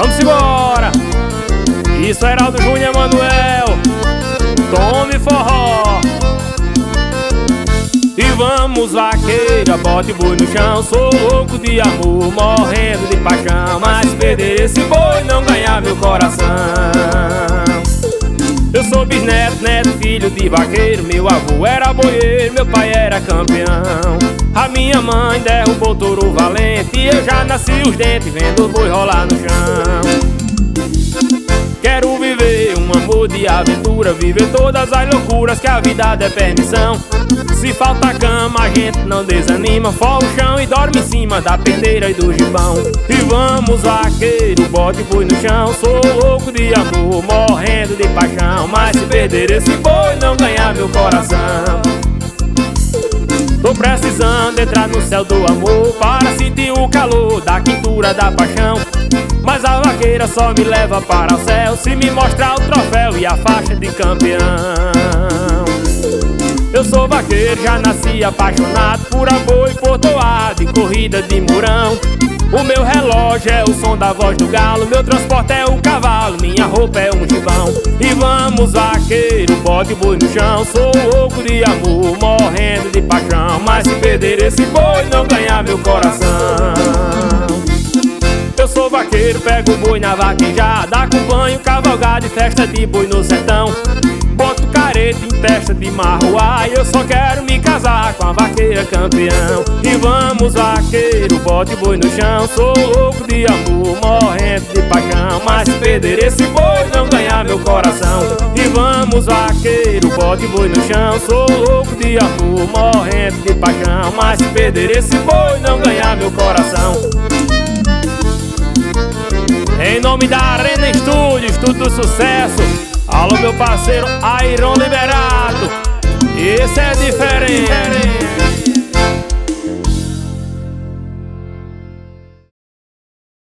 Vamos embora. Isso é Heraldo Júnior Manuel, tome forró. E vamos vaqueira, bota o boi no chão. Sou louco de amor, morrendo de paixão, mas perder esse boi não ganhar meu coração. Eu sou bisneto, neto, filho de vaqueiro. Meu avô era boieiro, meu pai era campeão. A minha mãe derrubou touro valente e eu já nasci os dentes vendo o boi rolar no chão. Quero viver um amor de aventura, viver todas as loucuras que a vida der permissão. Se falta cama a gente não desanima, forra o chão e dorme em cima da penteira e do gibão. E vamos vaqueiro, bote o boi no chão. Sou louco de amor, morrendo de paixão, mas se perder esse boi não ganhar meu coração. Tô precisando entrar no céu do amor para sentir o calor da quintura da paixão. Mas a vaqueira só me leva para o céu se me mostrar o troféu e a faixa de campeão. Eu sou vaqueiro, já nasci apaixonado por boi, por toada e corrida de murão. O meu relógio é o som da voz do galo, meu transporte é o cavalo, minha roupa é um gibão. E vamos vaqueiro, bote o boi no chão. Sou louco de amor, morrendo de paixão, mas se perder esse boi não ganhar meu coração. Eu sou vaqueiro, pego o boi na vaquejada, acompanho cavalgada e festa de boi no sertão. Boto careta em testa de marruá e eu só quero me casar com a vaqueira campeão. E vamos vaqueiro, bote o boi no chão. Sou louco de amor, morrendo de paixão, mas se perder esse boi não ganhar meu coração. E vamos vaqueiro, bote o boi no chão. Sou louco de amor, morrendo de paixão, mas se perder esse boi não ganhar meu coração. Em nome da Arena Estúdio, Estúdio do Sucesso. Alô meu parceiro Iron Liberato, esse é diferente.